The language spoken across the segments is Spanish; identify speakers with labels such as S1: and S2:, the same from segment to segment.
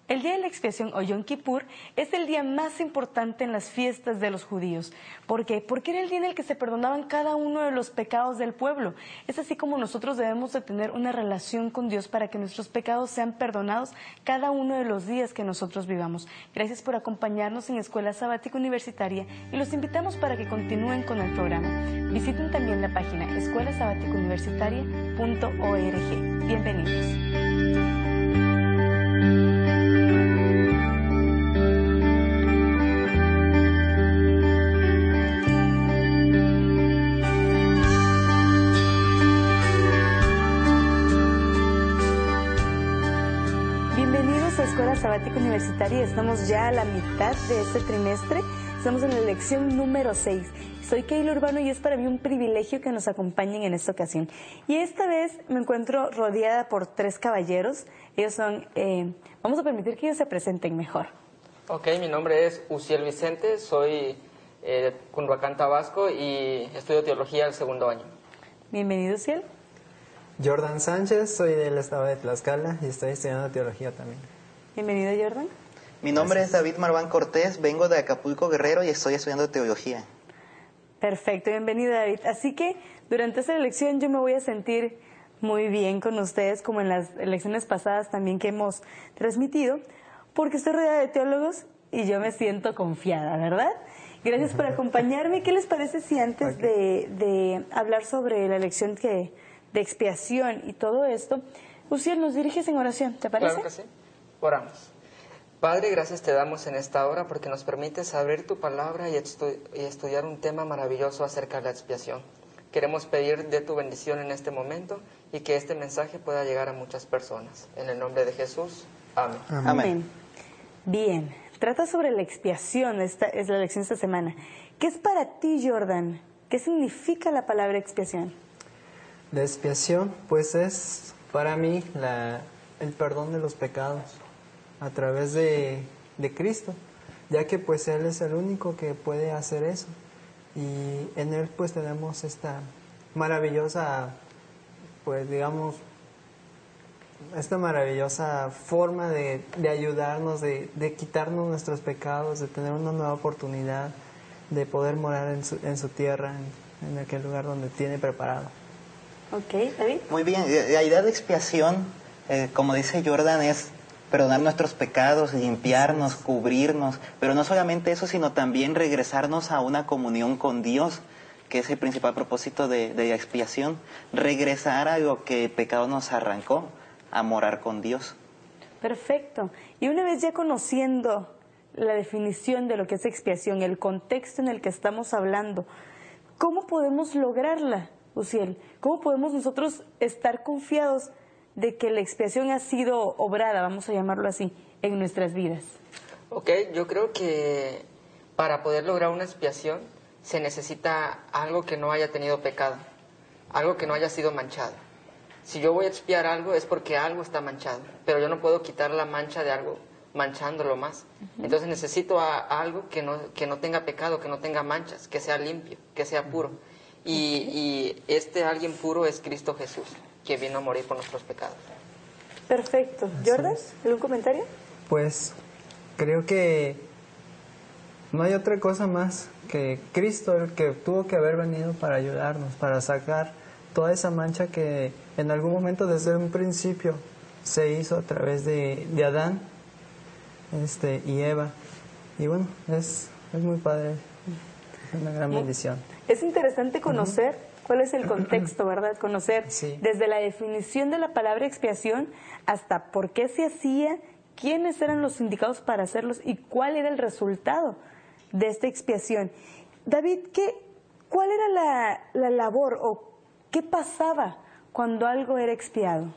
S1: El día de la expiación o Yom Kippur es el día más importante en las fiestas de los judíos. ¿Por qué? Porque era el día en el que se perdonaban cada uno de los pecados del pueblo. Es así como nosotros debemos de tener una relación con Dios para que nuestros pecados sean perdonados cada uno de los días que nosotros vivamos. Gracias por acompañarnos en Escuela Sabática Universitaria y los invitamos para que continúen con el programa. Visiten también la página escuelasabaticouniversitaria.org. Bienvenidos. Escuela Sabática Universitaria, estamos ya a la mitad de este trimestre, estamos en la lección número 6. Soy Keila Urbano y es para mí un privilegio que nos acompañen en esta ocasión. Y esta vez me encuentro rodeada por 3 caballeros, ellos son, vamos a permitir que ellos se presenten mejor.
S2: Ok, mi nombre es Uciel Vicente, soy de Cunduacán, Tabasco y estudio teología al 2º año.
S1: Bienvenido, Uciel.
S3: Jordan Sánchez, soy del estado de Tlaxcala y estoy estudiando teología también.
S1: Bienvenido, Jordan.
S4: Mi nombre es David Marván Cortés, vengo de Acapulco, Guerrero y estoy estudiando teología.
S1: Perfecto, bienvenido, David. Así que durante esta lección yo me voy a sentir muy bien con ustedes, como en las lecciones pasadas también que hemos transmitido, porque estoy rodeada de teólogos y yo me siento confiada, ¿verdad? Gracias por acompañarme. ¿Qué les parece si antes de hablar sobre la lección de expiación y todo esto, Uciel, nos diriges en oración, ¿te parece?
S2: Claro que sí. Oramos. Padre, gracias te damos en esta hora porque nos permites abrir tu palabra y estudiar un tema maravilloso acerca de la expiación. Queremos pedir de tu bendición en este momento y que este mensaje pueda llegar a muchas personas. En el nombre de Jesús, amén.
S1: Amén. Bien, trata sobre la expiación, esta es la lección de esta semana. ¿Qué es para ti, Jordan? ¿Qué significa la palabra expiación?
S3: La expiación, pues es para mí el perdón de los pecados a través de Cristo, ya que pues Él es el único que puede hacer eso y en Él pues tenemos esta maravillosa, pues digamos, esta maravillosa forma de ayudarnos, de quitarnos nuestros pecados, de tener una nueva oportunidad, de poder morar en su tierra, en aquel lugar donde tiene preparado.
S1: Ok, David.
S4: Muy bien, la idea de expiación, como dice Jordan, es perdonar nuestros pecados, limpiarnos, cubrirnos, pero no solamente eso, sino también regresarnos a una comunión con Dios, que es el principal propósito de la expiación, regresar a lo que el pecado nos arrancó, a morar con Dios.
S1: Perfecto. Y una vez ya conociendo la definición de lo que es expiación, el contexto en el que estamos hablando, ¿cómo podemos lograrla, Uciel? ¿Cómo podemos nosotros estar confiados de que la expiación ha sido obrada, vamos a llamarlo así, en nuestras vidas?
S2: Ok, yo creo que para poder lograr una expiación se necesita algo que no haya tenido pecado, algo que no haya sido manchado. Si yo voy a expiar algo es porque algo está manchado, pero yo no puedo quitar la mancha de algo manchándolo más. Entonces necesito algo que no tenga pecado, que no tenga manchas, que sea limpio, que sea puro. Y este alguien puro es Cristo Jesús, que vino a morir por nuestros pecados.
S1: Perfecto. ¿Jordan, algún comentario?
S3: Pues creo que no hay otra cosa más que Cristo, el que tuvo que haber venido para ayudarnos, para sacar toda esa mancha que en algún momento desde un principio se hizo a través de Adán y Eva. Y bueno, es muy padre, es una gran bendición.
S1: Es interesante conocer cuál es el contexto, ¿verdad? Conocer desde la definición de la palabra expiación hasta por qué se hacía, quiénes eran los indicados para hacerlos y cuál era el resultado de esta expiación. David, ¿cuál era la labor o qué pasaba cuando algo era expiado?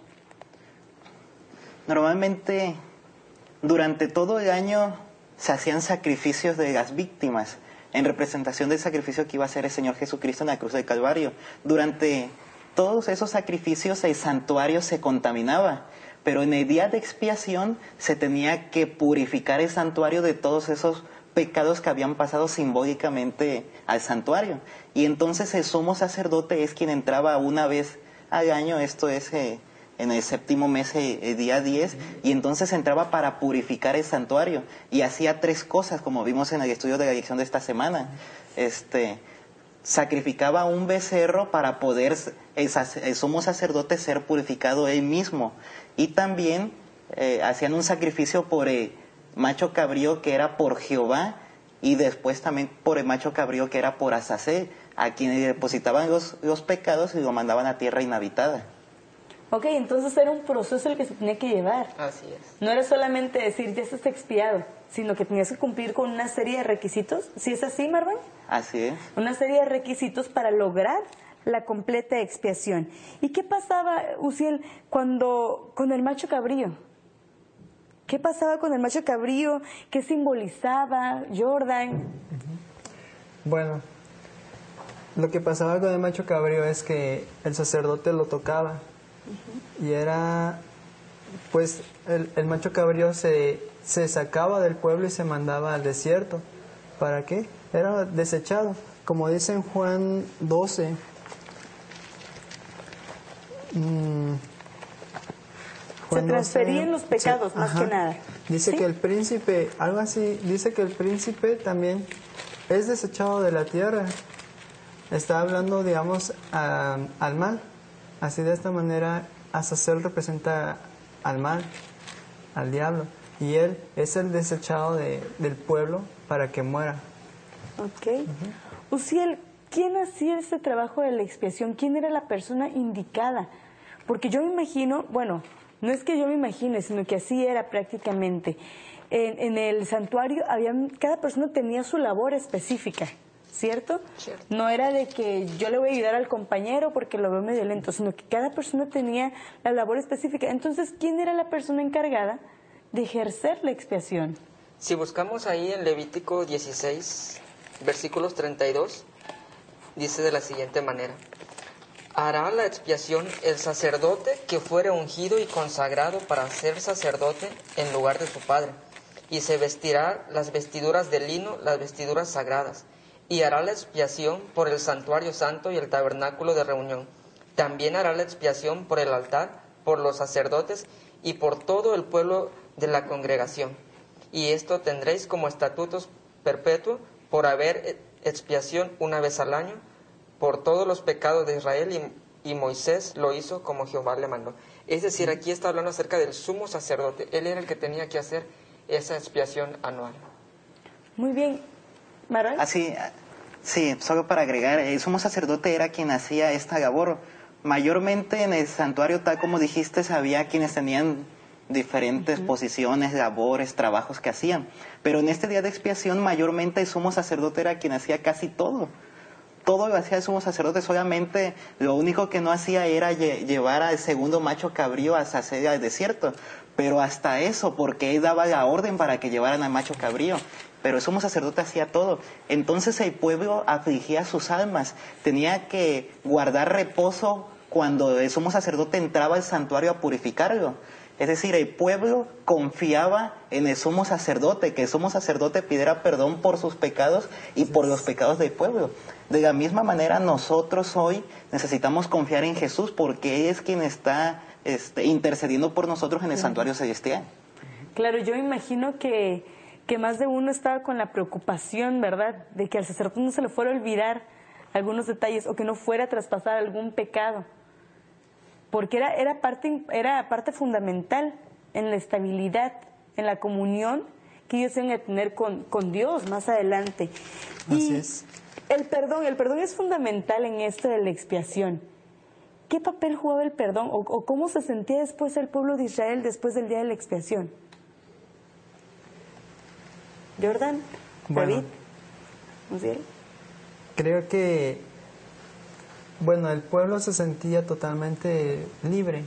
S4: Normalmente, durante todo el año se hacían sacrificios de las víctimas, en representación del sacrificio que iba a hacer el Señor Jesucristo en la cruz del Calvario. Durante todos esos sacrificios el santuario se contaminaba, pero en el día de expiación se tenía que purificar el santuario de todos esos pecados que habían pasado simbólicamente al santuario. Y entonces el sumo sacerdote es quien entraba una vez al año, esto es en el séptimo mes, día 10, y entonces entraba para purificar el santuario, y hacía 3 cosas, como vimos en el estudio de la lección de esta semana. Sacrificaba un becerro para poder el sumo sacerdote ser purificado él mismo, y también hacían un sacrificio por el macho cabrío que era por Jehová, y después también por el macho cabrío que era por Azazel, a quien depositaban los pecados y lo mandaban a tierra inhabitada.
S1: Ok, entonces era un proceso el que se tenía que llevar.
S2: Así es.
S1: No era solamente decir, ya estás expiado, sino que tenías que cumplir con una serie de requisitos. ¿Sí es así, Marwan?
S4: Así es.
S1: Una serie de requisitos para lograr la completa expiación. ¿Y qué pasaba, Uziel, con el macho cabrío? ¿Qué pasaba con el macho cabrío? ¿Qué simbolizaba Jordan?
S3: Bueno, lo que pasaba con el macho cabrío es que el sacerdote lo tocaba. Y era, pues, el macho cabrío se sacaba del pueblo y se mandaba al desierto. ¿Para qué? Era desechado. Como dice en Juan 12,
S1: se transferían los pecados, más que nada.
S3: Dice
S1: ¿sí?
S3: que el príncipe, algo así, dice que el príncipe también es desechado de la tierra. Está hablando, digamos, al mal. Así de esta manera, Azazel representa al mal, al diablo. Y él es el desechado del pueblo para que muera.
S1: Ok. Uziel, ¿quién hacía este trabajo de la expiación? ¿Quién era la persona indicada? Porque yo me imagino, bueno, no es que yo me imagine, sino que así era prácticamente. En el santuario cada persona tenía su labor específica, ¿cierto?
S2: Cierto.
S1: No era de que yo le voy a ayudar al compañero porque lo veo medio lento, sino que cada persona tenía la labor específica. Entonces, ¿quién era la persona encargada de ejercer la expiación?
S2: Si buscamos ahí en Levítico 16, versículos 32, dice de la siguiente manera: hará la expiación el sacerdote que fuere ungido y consagrado para ser sacerdote en lugar de su padre, y se vestirá las vestiduras de lino, las vestiduras sagradas, y hará la expiación por el santuario santo y el tabernáculo de reunión. También hará la expiación por el altar, por los sacerdotes y por todo el pueblo de la congregación. Y esto tendréis como estatutos perpetuos por haber expiación una vez al año por todos los pecados de Israel, y Moisés lo hizo como Jehová le mandó. Es decir, aquí está hablando acerca del sumo sacerdote. Él era el que tenía que hacer esa expiación anual.
S1: Muy bien. ¿Marwan?
S4: Así, sí, solo para agregar, el sumo sacerdote era quien hacía esta labor. Mayormente en el santuario, tal como dijiste, había quienes tenían diferentes posiciones, labores, trabajos que hacían. Pero en este día de expiación, mayormente el sumo sacerdote era quien hacía casi todo. Todo lo hacía el sumo sacerdote, solamente lo único que no hacía era llevar al segundo macho cabrío a Azazel al desierto. Pero hasta eso, porque él daba la orden para que llevaran al macho cabrío. Pero el sumo sacerdote hacía todo. Entonces el pueblo afligía sus almas. Tenía que guardar reposo cuando el sumo sacerdote entraba al santuario a purificarlo. Es decir, el pueblo confiaba en el sumo sacerdote, que el sumo sacerdote pidiera perdón por sus pecados y por los pecados del pueblo. De la misma manera, nosotros hoy necesitamos confiar en Jesús, porque Él es quien está intercediendo por nosotros en el santuario celestial.
S1: Claro, yo imagino que más de uno estaba con la preocupación, ¿verdad?, de que al sacerdote no se le fuera a olvidar algunos detalles o que no fuera a traspasar algún pecado. Porque era parte fundamental en la estabilidad, en la comunión que ellos iban a tener con Dios más adelante.
S3: Así es.
S1: El perdón es fundamental en esto de la expiación. ¿Qué papel jugaba el perdón o cómo se sentía después el pueblo de Israel después del día de la expiación? Jordan,
S3: Bueno,
S1: David, ¿Uziel?
S3: Creo que, bueno, el pueblo se sentía totalmente libre.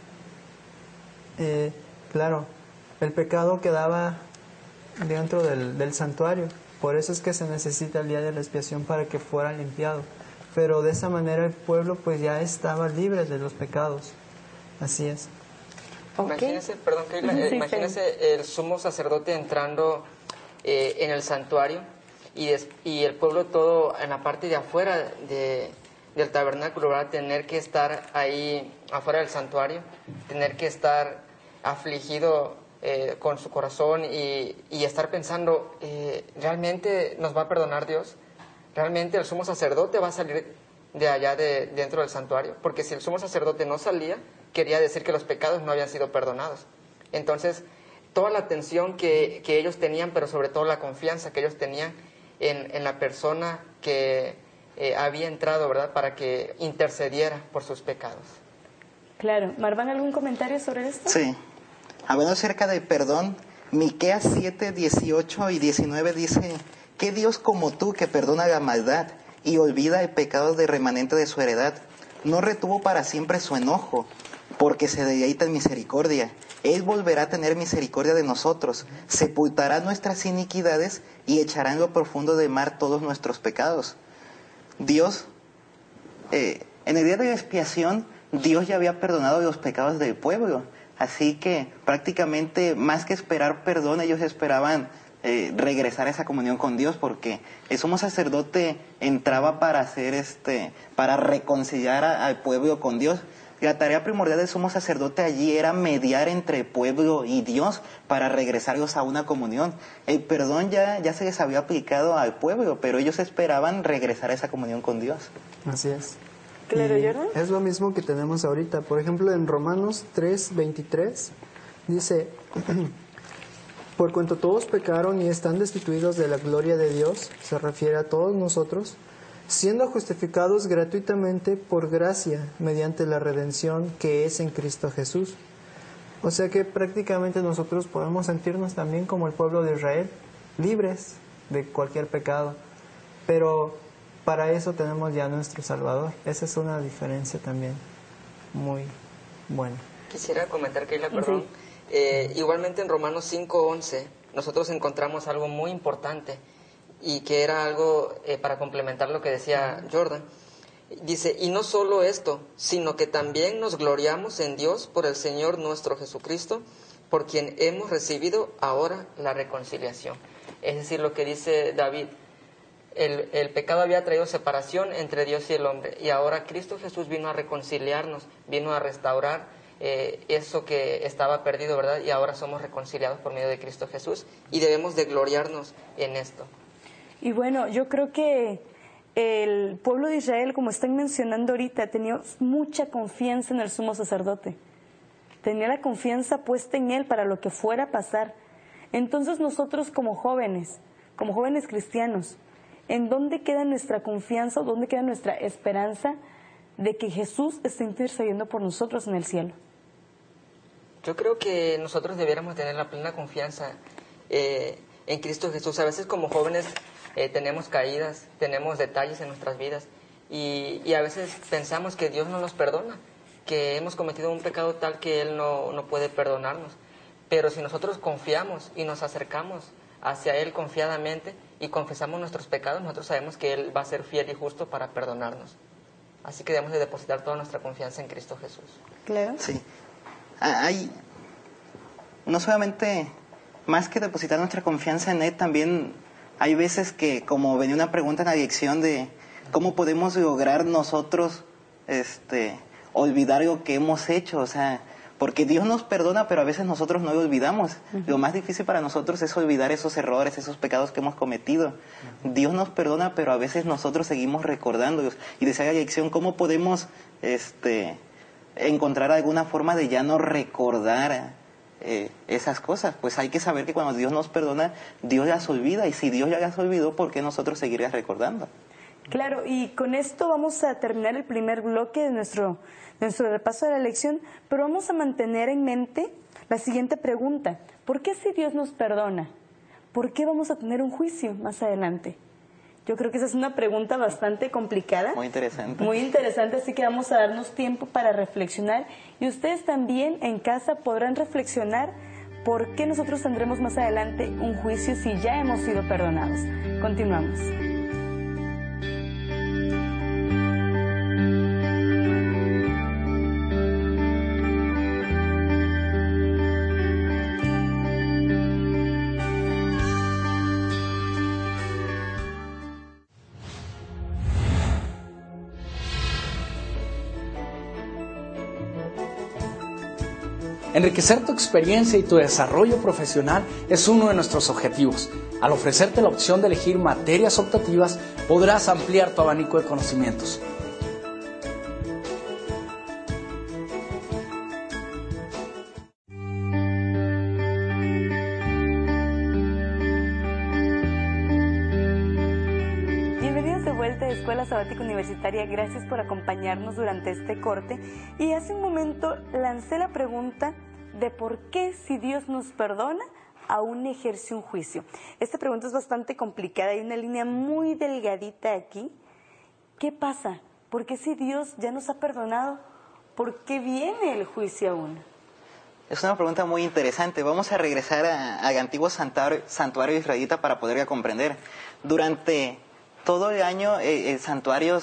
S3: Claro, el pecado quedaba dentro del santuario. Por eso es que se necesita el día de la expiación para que fuera limpiado. Pero de esa manera el pueblo pues ya estaba libre de los pecados. Así es.
S1: Okay.
S2: Imagínese, perdón, Keila,
S1: Sí,
S2: imagínese el sumo sacerdote entrando en el santuario y el pueblo todo en la parte de afuera del tabernáculo, ¿verdad? Tener que estar ahí afuera del santuario, tener que estar afligido con su corazón y estar pensando, ¿realmente nos va a perdonar Dios? ¿Realmente el sumo sacerdote va a salir de allá dentro del santuario? Porque si el sumo sacerdote no salía, quería decir que los pecados no habían sido perdonados. Entonces, toda la atención que ellos tenían, pero sobre todo la confianza que ellos tenían en la persona que había entrado, ¿verdad?, para que intercediera por sus pecados.
S1: Claro. Marván, ¿algún comentario sobre esto?
S4: Sí. Hablando acerca del perdón, Miqueas 7, 18 y 19 dice: ¿qué Dios como tú que perdona la maldad y olvida el pecado del remanente de su heredad? No retuvo para siempre su enojo, porque se deleita en misericordia. Él volverá a tener misericordia de nosotros, sepultará nuestras iniquidades y echará en lo profundo del mar todos nuestros pecados. Dios, en el día de la expiación, Dios ya había perdonado los pecados del pueblo. Así que prácticamente más que esperar perdón, ellos esperaban regresar a esa comunión con Dios, porque el sumo sacerdote entraba para hacer para reconciliar al pueblo con Dios. La tarea primordial del sumo sacerdote allí era mediar entre el pueblo y Dios para regresarlos a una comunión. El perdón ya se les había aplicado al pueblo, pero ellos esperaban regresar a esa comunión con Dios.
S3: Así es.
S1: Claro,
S3: Y
S1: Jordan.
S3: es lo mismo que tenemos ahorita. Por ejemplo, en Romanos 3:23 dice: por cuanto todos pecaron y están destituidos de la gloria de Dios, se refiere a todos nosotros, siendo justificados gratuitamente por gracia mediante la redención que es en Cristo Jesús. O sea que prácticamente nosotros podemos sentirnos también como el pueblo de Israel, libres de cualquier pecado, pero para eso tenemos ya nuestro Salvador. Esa es una diferencia también muy buena.
S2: Quisiera comentar, Keila, perdón. Igualmente en Romanos 5:11 nosotros encontramos algo muy importante, y que era algo para complementar lo que decía Jordan. Dice: y no solo esto, sino que también nos gloriamos en Dios por el Señor nuestro Jesucristo, por quien hemos recibido ahora la reconciliación. Es decir, lo que dice David, el pecado había traído separación entre Dios y el hombre, y ahora Cristo Jesús vino a reconciliarnos, vino a restaurar eso que estaba perdido, ¿verdad? Y ahora somos reconciliados por medio de Cristo Jesús, y debemos de gloriarnos en esto.
S1: Y bueno, yo creo que el pueblo de Israel, como están mencionando ahorita, tenía mucha confianza en el sumo sacerdote. Tenía la confianza puesta en él para lo que fuera a pasar. Entonces nosotros como jóvenes cristianos, ¿en dónde queda nuestra confianza o dónde queda nuestra esperanza de que Jesús esté intercediendo por nosotros en el cielo?
S2: Yo creo que nosotros debiéramos tener la plena confianza en Cristo Jesús. A veces como jóvenes tenemos caídas, tenemos detalles en nuestras vidas, y a veces pensamos que Dios no nos perdona, que hemos cometido un pecado tal que Él no puede perdonarnos. Pero si nosotros confiamos y nos acercamos hacia Él confiadamente y confesamos nuestros pecados, nosotros sabemos que Él va a ser fiel y justo para perdonarnos. Así que debemos de depositar toda nuestra confianza en Cristo Jesús.
S1: Claro.
S4: Sí. Hay, no solamente, más que depositar nuestra confianza en Él, también hay veces que, como venía una pregunta en la dirección de cómo podemos lograr nosotros olvidar lo que hemos hecho, o sea, porque Dios nos perdona, pero a veces nosotros no lo olvidamos. Lo más difícil para nosotros es olvidar esos errores, esos pecados que hemos cometido. Dios nos perdona, pero a veces nosotros seguimos recordándolos. Y decía la dirección, ¿cómo podemos encontrar alguna forma de ya no recordar esas cosas? Pues hay que saber que cuando Dios nos perdona, Dios las olvida. Y si Dios ya las olvidó, ¿por qué nosotros seguirías recordando?
S1: Claro, y con esto vamos a terminar el primer bloque de nuestro repaso de la lección, pero vamos a mantener en mente la siguiente pregunta: ¿por qué si Dios nos perdona, por qué vamos a tener un juicio más adelante? Yo creo que esa es una pregunta bastante complicada.
S4: Muy interesante.
S1: Muy interesante, así que vamos a darnos tiempo para reflexionar, y ustedes también en casa podrán reflexionar por qué nosotros tendremos más adelante un juicio si ya hemos sido perdonados. Continuamos.
S5: Enriquecer tu experiencia y tu desarrollo profesional es uno de nuestros objetivos. Al ofrecerte la opción de elegir materias optativas, podrás ampliar tu abanico de conocimientos.
S1: Bienvenidos de vuelta a Escuela Sabática Universitaria. Gracias por acompañarnos durante este corte. Y hace un momento lancé la pregunta de por qué, si Dios nos perdona, aún ejerce un juicio. Esta pregunta es bastante complicada, hay una línea muy delgadita aquí. ¿Qué pasa? ¿Por qué, si Dios ya nos ha perdonado, por qué viene el juicio aún?
S4: Es una pregunta muy interesante. Vamos a regresar al antiguo santuario israelita para poder comprender. Durante todo el año el santuario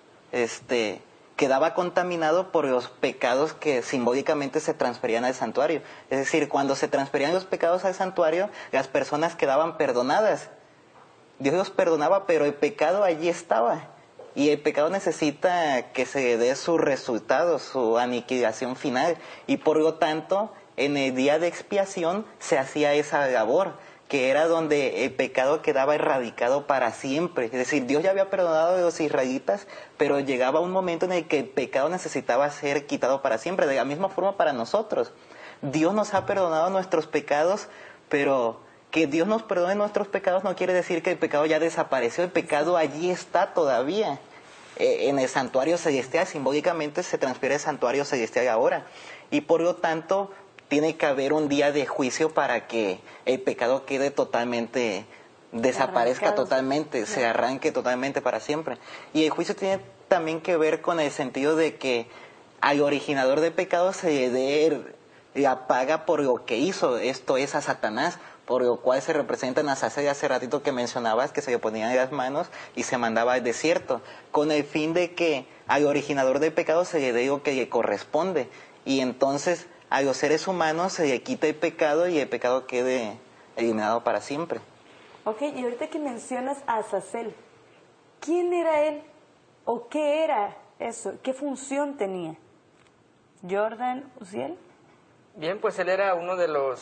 S4: quedaba contaminado por los pecados que simbólicamente se transferían al santuario. Es decir, cuando se transferían los pecados al santuario, las personas quedaban perdonadas. Dios los perdonaba, pero el pecado allí estaba. Y el pecado necesita que se dé su resultado, su aniquilación final. Y por lo tanto, en el día de expiación se hacía esa labor, que era donde el pecado quedaba erradicado para siempre. Es decir, Dios ya había perdonado a los israelitas, pero llegaba un momento en el que el pecado necesitaba ser quitado para siempre. De la misma forma para nosotros. Dios nos ha perdonado nuestros pecados, pero que Dios nos perdone nuestros pecados no quiere decir que el pecado ya desapareció. El pecado allí está todavía. En el santuario celestial, simbólicamente se transfiere al santuario celestial ahora. Y por lo tanto, tiene que haber un día de juicio para que el pecado quede totalmente, desaparezca totalmente, se arranque totalmente para siempre. Y el juicio tiene también que ver con el sentido de que al originador del pecado se le dé la paga por lo que hizo, esto es a Satanás, por lo cual se representa en Azazel hace ratito que mencionabas, que se le ponían en las manos y se mandaba al desierto, con el fin de que al originador del pecado se le dé lo que le corresponde. Y entonces a los seres humanos se le quita el pecado y el pecado quede eliminado para siempre.
S1: Ok, y ahorita que mencionas a Azazel, ¿quién era él? ¿O qué era eso? ¿Qué función tenía? ¿Jordan Uziel?
S2: Bien, pues él era uno de los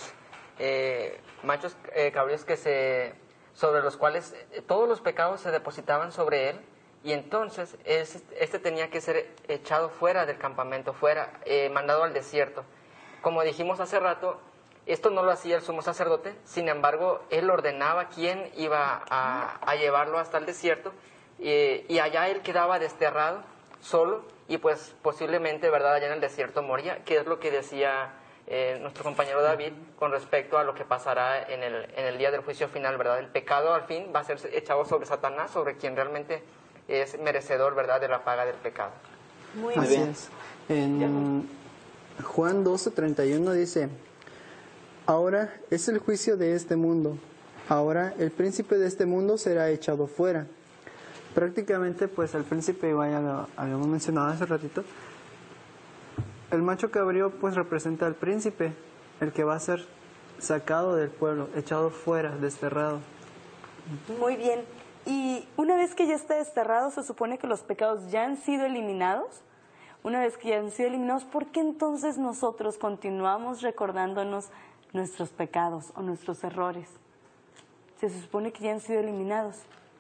S2: machos cabríos sobre los cuales todos los pecados se depositaban sobre él, y entonces este tenía que ser echado fuera del campamento, mandado al desierto. Como dijimos hace rato, esto no lo hacía el sumo sacerdote, sin embargo, él ordenaba quién iba a llevarlo hasta el desierto, y allá él quedaba desterrado, solo, y pues posiblemente, ¿verdad?, allá en el desierto moría, que es lo que decía nuestro compañero David con respecto a lo que pasará en el día del juicio final, ¿verdad? El pecado al fin va a ser echado sobre Satanás, sobre quien realmente es merecedor, ¿verdad?, de la paga del pecado.
S1: Muy
S3: Así
S1: bien.
S3: es. En Juan 12:31 dice: ahora es el juicio de este mundo. Ahora el príncipe de este mundo será echado fuera. Prácticamente, pues el príncipe, igual ya lo habíamos mencionado hace ratito, el macho cabrío pues representa al príncipe, el que va a ser sacado del pueblo, echado fuera, desterrado.
S1: Muy bien. Y una vez que ya está desterrado, se supone que los pecados ya han sido eliminados. Una vez que ya han sido eliminados, ¿por qué entonces nosotros continuamos recordándonos nuestros pecados o nuestros errores? Se supone que ya han sido eliminados.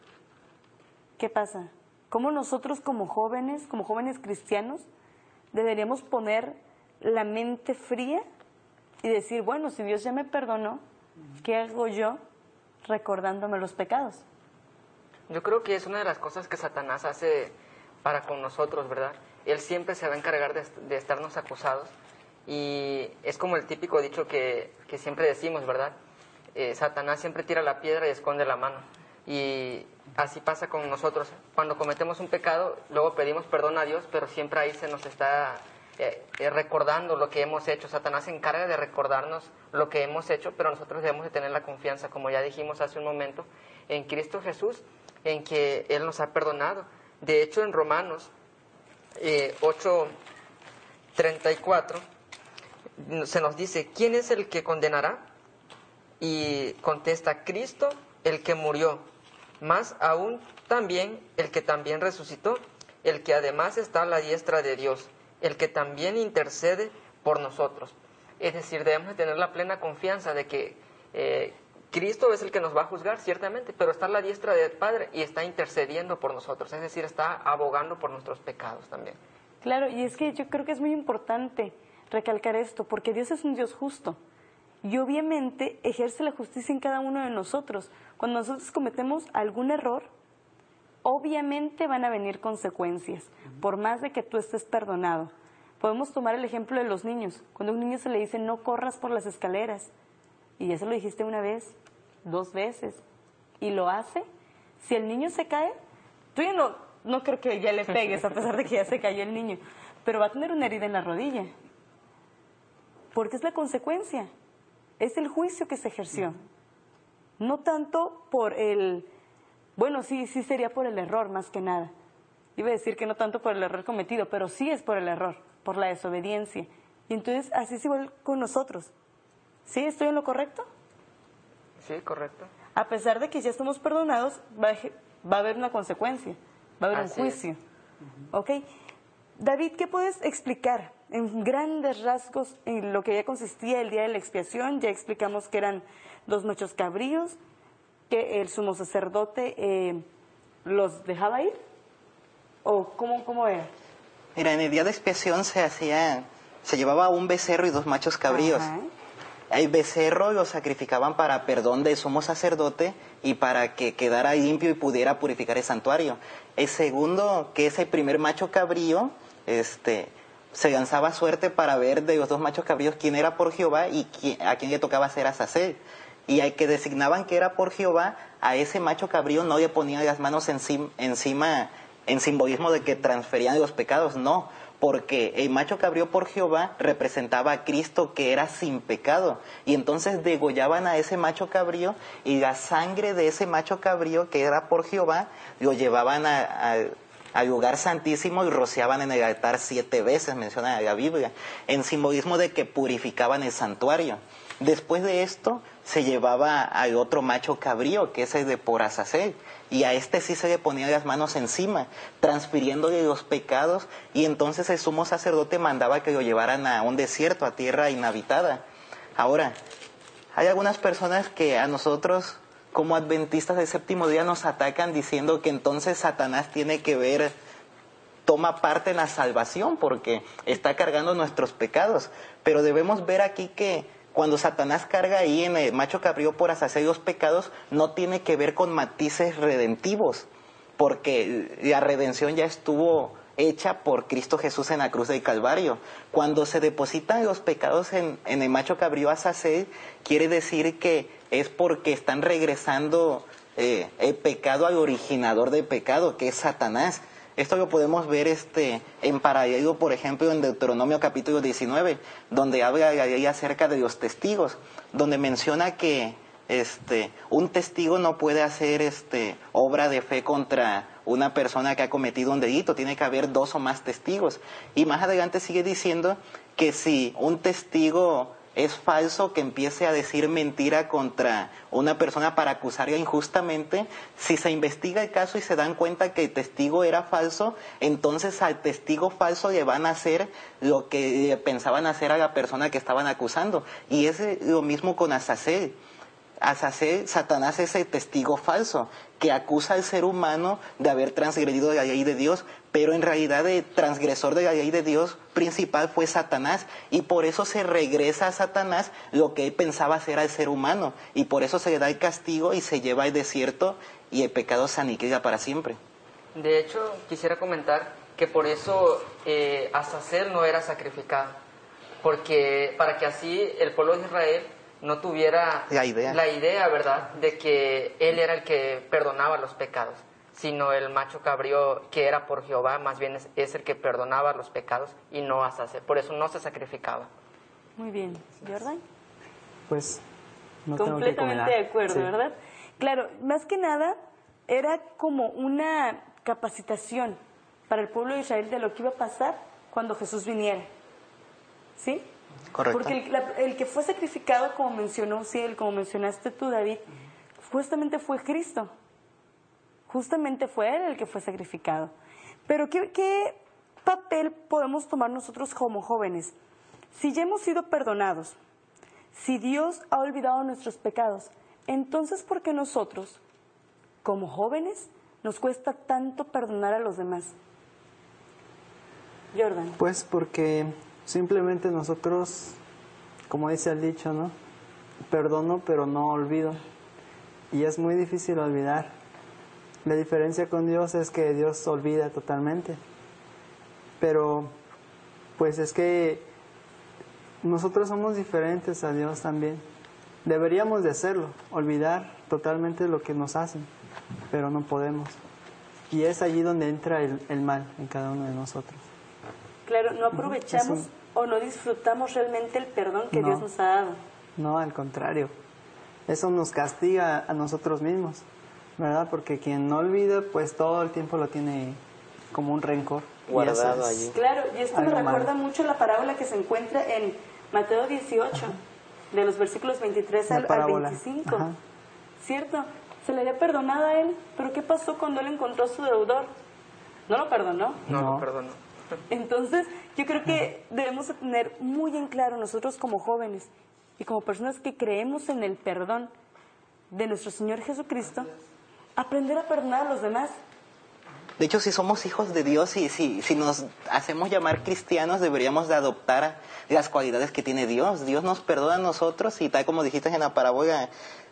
S1: ¿Qué pasa? ¿Cómo nosotros como jóvenes cristianos, deberíamos poner la mente fría y decir, bueno, si Dios ya me perdonó, ¿qué hago yo recordándome los pecados?
S2: Yo creo que es una de las cosas que Satanás hace para con nosotros, ¿verdad? Él siempre se va a encargar de estarnos acusados, y es como el típico dicho que siempre decimos, ¿verdad? Satanás siempre tira la piedra y esconde la mano, y así pasa con nosotros. Cuando cometemos un pecado, luego pedimos perdón a Dios, pero siempre ahí se nos está recordando lo que hemos hecho. Satanás se encarga de recordarnos lo que hemos hecho, pero nosotros debemos de tener la confianza, como ya dijimos hace un momento, en Cristo Jesús, en que Él nos ha perdonado. De hecho, en Romanos 8:34 se nos dice, ¿quién es el que condenará? Y contesta, Cristo, el que murió, más aún también el que también resucitó, el que además está a la diestra de Dios, el que también intercede por nosotros. Es decir, debemos de tener la plena confianza de que Cristo es el que nos va a juzgar, ciertamente, pero está a la diestra del Padre y está intercediendo por nosotros, es decir, está abogando por nuestros pecados también.
S1: Claro, y es que yo creo que es muy importante recalcar esto, porque Dios es un Dios justo y obviamente ejerce la justicia en cada uno de nosotros. Cuando nosotros cometemos algún error, obviamente van a venir consecuencias, por más de que tú estés perdonado. Podemos tomar el ejemplo de los niños. Cuando a un niño se le dice no corras por las escaleras, y ya se lo dijiste una vez, 2 veces, y lo hace, si el niño se cae, tú ya no creo que ya le pegues, a pesar de que ya se cayó el niño, pero va a tener una herida en la rodilla, porque es la consecuencia, es el juicio que se ejerció, no tanto por sí sería por el error más que nada. Iba a decir que no tanto por el error cometido, pero sí es por el error, por la desobediencia. Y entonces así es igual con nosotros. ¿Sí? ¿Estoy en lo correcto?
S2: Sí, correcto.
S1: A pesar de que ya estamos perdonados, va a haber una consecuencia, va a haber un juicio. ¿Ok? David, ¿qué puedes explicar en grandes rasgos en lo que ya consistía el día de la expiación? Ya explicamos que eran 2 machos cabríos, que el sumo sacerdote los dejaba ir, o cómo era.
S4: Mira, en el día de expiación se llevaba un becerro y 2 machos cabríos.
S1: Ajá.
S4: El becerro lo sacrificaban para perdón del sumo sacerdote y para que quedara limpio y pudiera purificar el santuario. El segundo, que es el primer macho cabrío, se lanzaba suerte para ver de los 2 machos cabríos quién era por Jehová y a quién le tocaba hacer Azazel. Y al que designaban que era por Jehová, a ese macho cabrío no le ponían las manos encima en simbolismo de que transferían los pecados, no, porque el macho cabrío por Jehová representaba a Cristo, que era sin pecado, y entonces degollaban a ese macho cabrío y la sangre de ese macho cabrío que era por Jehová lo llevaban al lugar santísimo y rociaban en el altar 7 veces, menciona la Biblia, en simbolismo de que purificaban el santuario. Después de esto se llevaba al otro macho cabrío, que es el de por Azazel, y a este sí se le ponían las manos encima, transfiriéndole los pecados, y entonces el sumo sacerdote mandaba que lo llevaran a un desierto, a tierra inhabitada. Ahora, hay algunas personas que a nosotros, como adventistas del séptimo día, nos atacan diciendo que entonces Satanás toma parte en la salvación porque está cargando nuestros pecados, pero debemos ver aquí que cuando Satanás carga ahí en el macho cabrío por Azazel los pecados, no tiene que ver con matices redentivos, porque la redención ya estuvo hecha por Cristo Jesús en la cruz del Calvario. Cuando se depositan los pecados en el macho cabrío Azazel, quiere decir que es porque están regresando el pecado al originador del pecado, que es Satanás. Esto lo podemos ver en paralelo, por ejemplo, en Deuteronomio capítulo 19, donde habla la ley acerca de los testigos, donde menciona que un testigo no puede hacer obra de fe contra una persona que ha cometido un delito, tiene que haber 2 o más testigos. Y más adelante sigue diciendo que si un testigo es falso, que empiece a decir mentira contra una persona para acusarla injustamente, si se investiga el caso y se dan cuenta que el testigo era falso, entonces al testigo falso le van a hacer lo que pensaban hacer a la persona que estaban acusando. Y es lo mismo con Azazel. Azazel, Satanás es el testigo falso que acusa al ser humano de haber transgredido la ley de Dios, pero en realidad el transgresor de la ley de Dios principal fue Satanás, y por eso se regresa a Satanás lo que él pensaba hacer al ser humano, y por eso se le da el castigo y se lleva al desierto y el pecado se aniquila para siempre.
S2: De hecho, quisiera comentar que por eso Azazel no era sacrificado, porque para que así el pueblo de Israel no tuviera la idea, ¿verdad?, de que él era el que perdonaba los pecados, sino el macho cabrío que era por Jehová, más bien es el que perdonaba los pecados y no Azazel. Por eso no se sacrificaba.
S1: Muy bien. ¿Jordan?
S3: Pues no
S1: completamente de acuerdo, sí. ¿Verdad? Claro, más que nada era como una capacitación para el pueblo de Israel de lo que iba a pasar cuando Jesús viniera. ¿Sí?
S4: Correcto.
S1: Porque el que fue sacrificado, como mencionó Ciel, como mencionaste tú, David, justamente fue Cristo. Justamente fue Él el que fue sacrificado. Pero ¿qué papel podemos tomar nosotros como jóvenes? Si ya hemos sido perdonados, si Dios ha olvidado nuestros pecados, entonces ¿por qué nosotros, como jóvenes, nos cuesta tanto perdonar a los demás? Jordan.
S3: Pues porque simplemente nosotros, como dice el dicho, ¿no? Perdono pero no olvido. Y es muy difícil olvidar. La diferencia con Dios es que Dios olvida totalmente. Pero pues es que nosotros somos diferentes a Dios también. Deberíamos de hacerlo, olvidar totalmente lo que nos hacen, pero no podemos. Y es allí donde entra el mal en cada uno de nosotros.
S1: Claro, no aprovechamos o no disfrutamos realmente el perdón que Dios nos ha dado.
S3: No, al contrario. Eso nos castiga a nosotros mismos, ¿verdad? Porque quien no olvida, pues todo el tiempo lo tiene como un rencor.
S4: Guardado allí.
S1: Claro, y esto me
S3: algo
S1: recuerda
S3: malo.
S1: mucho la parábola que se encuentra en Mateo 18, de los versículos 23 al 25.
S3: Ajá.
S1: ¿Cierto? Se le había perdonado a él, pero ¿qué pasó cuando él encontró a su deudor? ¿No lo perdonó?
S2: No, perdón.
S1: Entonces, yo creo que debemos de tener muy en claro nosotros como jóvenes y como personas que creemos en el perdón de nuestro Señor Jesucristo, aprender a perdonar a los demás.
S4: De hecho, si somos hijos de Dios y si nos hacemos llamar cristianos, deberíamos de adoptar las cualidades que tiene Dios. Dios nos perdona a nosotros y tal como dijiste en la parábola,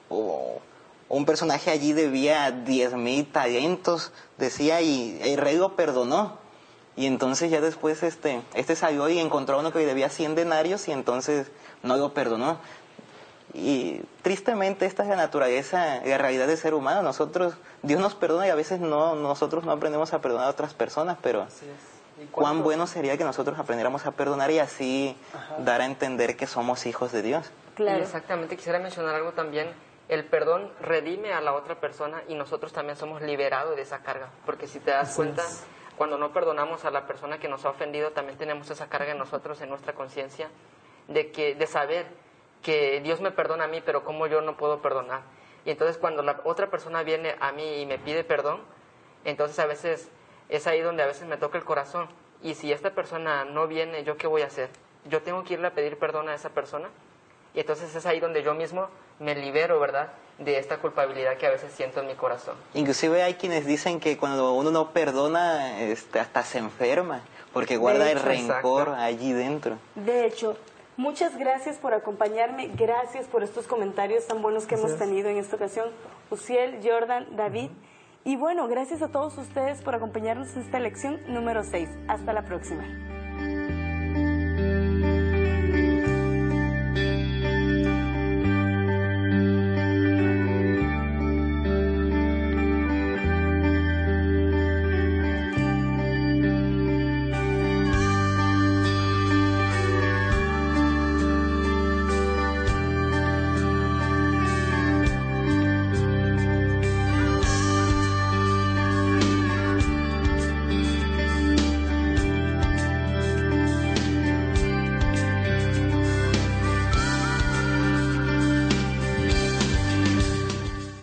S4: un personaje allí debía 10,000 talentos, decía, y el rey lo perdonó. Y entonces ya después este salió y encontró a uno que le debía 100 denarios y entonces no lo perdonó. Y tristemente esta es la naturaleza, la realidad del ser humano. Dios nos perdona y a veces nosotros no aprendemos a perdonar a otras personas, pero cuán bueno sería que nosotros aprendiéramos a perdonar y así dar a entender que somos hijos de Dios.
S1: Claro.
S2: Y exactamente, quisiera mencionar algo también. El perdón redime a la otra persona y nosotros también somos liberados de esa carga. Porque si te das cuenta, cuando no perdonamos a la persona que nos ha ofendido, también tenemos esa carga en nosotros, en nuestra conciencia, de saber que Dios me perdona a mí, pero como yo no puedo perdonar. Y entonces cuando la otra persona viene a mí y me pide perdón, entonces a veces es ahí donde a veces me toca el corazón. Y si esta persona no viene, ¿yo qué voy a hacer? Yo tengo que irle a pedir perdón a esa persona. Y entonces es ahí donde yo mismo me libero, ¿verdad?, de esta culpabilidad que a veces siento en mi corazón.
S4: Inclusive hay quienes dicen que cuando uno no perdona, hasta se enferma, porque guarda el rencor allí dentro.
S1: De hecho, muchas gracias por acompañarme, gracias por estos comentarios tan buenos que hemos tenido en esta ocasión, Uziel, Jordan, David, y bueno, gracias a todos ustedes por acompañarnos en esta lección número 6. Hasta la próxima.